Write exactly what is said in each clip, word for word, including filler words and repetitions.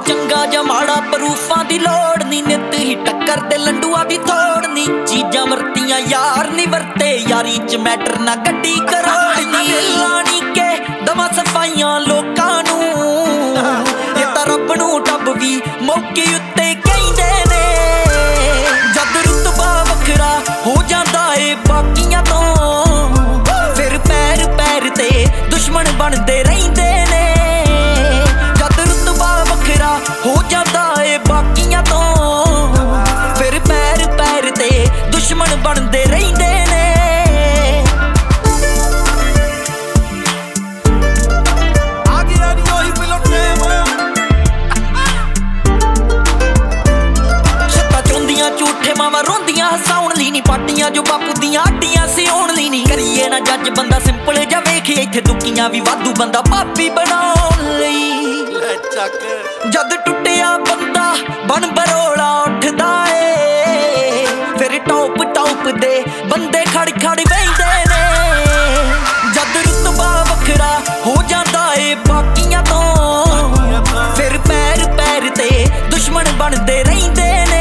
ਚੰਗਾ ਜਾਂ ਮਾੜਾ ਪ੍ਰੂਫਾਂ ਦੀ ਲੋੜ ਨੀ, ਨਿੱਤ ਹੀ ਟੱਕਰ ਤੇ ਲੰਡੂਆਂ ਦੀ ਥੋੜ ਨੀ। ਚੀਜ਼ਾਂ ਵਰਤੀਆਂ ਯਾਰ ਨੀ ਵਰਤੇ, ਯਾਰੀ ਚ ਮੈਟਰ ਨਾ ਗੱਡੀ ਕਰੋੜ ਨੀ। ਲਾਣੀ ਕੇ ਦਵਾ ਸਫਾਈਆਂ ਲੋਕਾਂ ਨੂੰ, ਇਹ ਤਾਂ ਰੱਬ ਨੂੰ ਟੱਬ ਵੀ ਮੌਕੇ ਉੱਤੇ ਕਹਿੰਦੇ ਨੇ। ਜਦ ਰੁਤਬਾ ਵੱਖਰਾ ਹੋ ਜਾਂਦਾ ਏ ਬਾਕੀਆਂ ਤੋਂ, ਫਿਰ ਪੈਰ ਪੈਰ ਤੇ ਦੁਸ਼ਮਣ ਬਣਦੇ ਰਹਿੰਦੇ ਨੇ। ਜਦ ਰੁਤਬਾ ਵੱਖਰਾ ਹੋ ਜਾਂਦਾ ਏ ਬਾਕੀਆਂ ਤੋਂ, ਫਿਰ ਪੈਰ ਪੈਰ ਤੇ ਦੁਸ਼ਮਣ ਬਣਦੇ ਰਹਿੰਦੇ ਨੇ। ਝੂਠੇ ਮਾਵਾਂ ਰੋਂਦੀਆਂ ਹਸਾਉਣ ਲਈ ਨੀ, ਪਾਟੀਆਂ ਜੋ ਬਾਪੂ ਦੀਆਂ ਆਡੀਆਂ ਸਿਉਣ ਲਈ ਨੀ। ਕਰੀਏ ਨਾ ਜੱਜ ਬੰਦਾ ਸਿੰਪਲ ਜਾ ਵੇਖੇ, ਇੱਥੇ ਦੁੱਕੀਆਂ ਵੀ ਵਾਧੂ ਬੰਦਾ ਪਾਪੀ ਬਣਾਉਣ ਲਈ। ਜਦ ਟੁੱਟਿਆ ਬੰਦਾ ਬਣ ਬਰੋਲਾ ਉੱਠਦਾ ਏ, ਫਿਰ ਟੌਪ ਟੌਪ ਦੇ ਬੰਦੇ ਖੜ ਖੜ ਬਹਿੰਦੇ ਨੇ। ਜਦ ਰੁਤਬਾ ਵੱਖਰਾ ਹੋ ਜਾਂਦਾ ਏ ਬਾਕੀਆਂ ਤੋਂ, ਫਿਰ ਪੈਰ ਪੈਰ ਤੇ ਦੁਸ਼ਮਣ ਬਣਦੇ ਰਹਿੰਦੇ ਨੇ।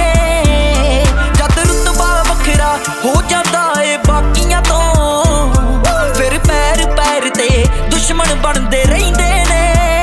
ਹੋ ਜਾਂਦਾ ਏ ਬਾਕੀਆਂ ਤੋਂ, ਫਿਰ ਪੈਰ ਪੈਰ ਤੇ ਦੁਸ਼ਮਣ ਬਣਦੇ ਰਹਿੰਦੇ ਨੇ।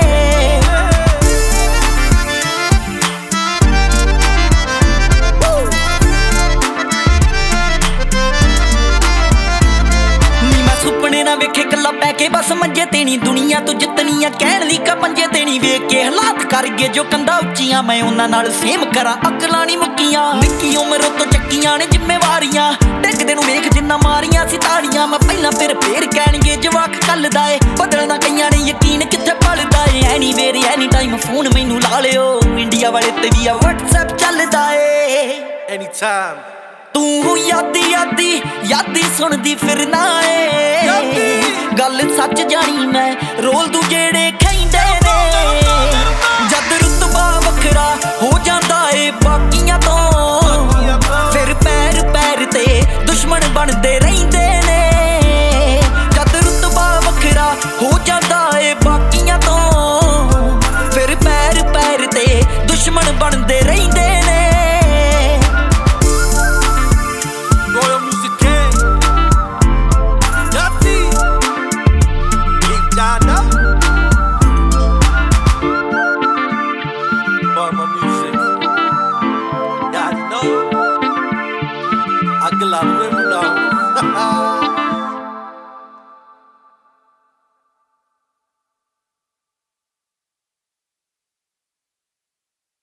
ਨੀ ਮੈਂ ਸੁਪਨੇ ਨਾ ਵੇਖੇ ਕੱਲਾ ਪੈ ਕੇ ਬਸ ਮੰਜੇ ਤੇ ਨੀ, ਦੁਨੀਆ ਤੋਂ ਜਿੱਤਣੀਆਂ ਕਹਿਣ ਲਈ ਕਾ ਪੰਜੇ ਤੇ ਨੀ। ਵੇਖ ਕੇ ਹਾਲਾਤ ਕਰ ਗਏ ਜੋ ਕੰਧਾਂ ਉੱਚੀਆਂ, ਮੈਂ ਉਹਨਾਂ ਨਾਲ ਸੇਮ ਕਰਾਂ ਅਕਲਾਂ ਨੀ ਮੁੱਕੀਆਂ। ਨਿੱਕੀ ਉਮਰ ਤੋਂ ਚੱਕੀਆਂ ਨੇ ਜ਼ਿੰਮੇਵਾਰੀਆਂ, ਡਿੱਗਦੇ ਨੂੰ ਵੇਖ ਜਿੰਨਾ ਮਾਰੀਆਂ ਸੀ ਤਾੜੀਆਂ। ਮੈਂ ਪਹਿਲਾਂ ਫਿਰ ਫੇਰ ਕਹਿਣਗੇ ਜਵਾਕ ਕੱਲਦਾ ਏ, ਬਦਲਣਾ ਕਈਆਂ ਨੇ ਯਕੀਨ ਕਿੱਥੇ ਪਲਦਾ ਏ। ਐਨੀ ਵੇਰ ਐਨੀ ਟਾਈਮ ਫੋਨ ਮੈਨੂੰ ਲਾ ਲਿਓ, ਇੰਡੀਆ ਵਾਲੇ ਤੇ ਵੀ ਆ WhatsApp ਚੱਲਦਾ ਏ। ਐਨੀ ਟਾਈਮ ਤੂੰ ਯਾਦੀ ਯਾਦੀ ਯਾਦੀ ਸੁਣਦੀ ਫਿਰਨਾ ਏ, ਗੱਲ ਸੱਚ ਜਾਣੀ ਮੈਂ ਰੋਲ ਦੂ ਜਿਹੜੇ ਖੈਂਦੇ ਨੇ। ਜਦ ਰੁਤਬਾ ਵੱਖਰਾ ਹੋ ਜਾਂਦਾ ਏ ਬਾਕੀਆਂ ਤੋਂ, ਫਿਰ ਪੈਰ ਪੈਰ ਤੇ ਦੁਸ਼ਮਣ ਬਣਦੇ ਰਹਿੰਦੇ ਨੇ। ਜਦ ਰੁਤਬਾ ਵੱਖਰਾ ਹੋ ਜਾਂਦਾ ਏ ਬਾਕੀਆਂ ਤੋਂ, ਫਿਰ ਪੈਰ ਪੈਰ ਤੇ ਦੁਸ਼ਮਣ ਬਣਦੇ ਰਹਿੰਦੇ ਨੇ। ਅੱਗ ਲਾ ਦੂਏ ਮੁੰਡਾ